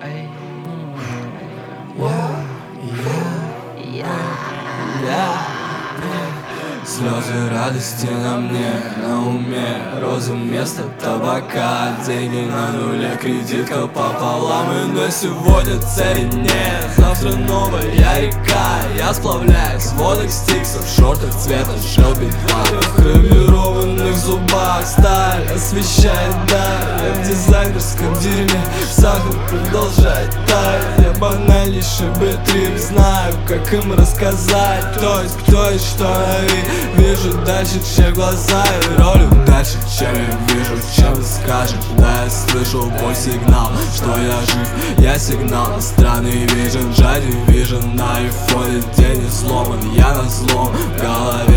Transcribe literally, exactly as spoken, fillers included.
Слезы радости на мне, на уме розы вместо табака. Деньги на нуле, кредитка пополам. И на сегодня цели нет, завтра новая река. Я сплавляюсь в водах стиксов, шортах цвета Шелби два. В хромированных зубах сталь освещает даль. Я в дизайнерском дерьме, сахар продолжает таять. Я банальнейший бэтрип, знаю, как им рассказать. Кто есть кто и что я вижу. Вижу дальше, чем глаза, и ролю дальше, чем я вижу, чем ты скажешь. Да, я слышал мой сигнал, что я жив. Я сигнал на странный вижен, жаден вижен. На айфоне день не сломан, я на злом в голове.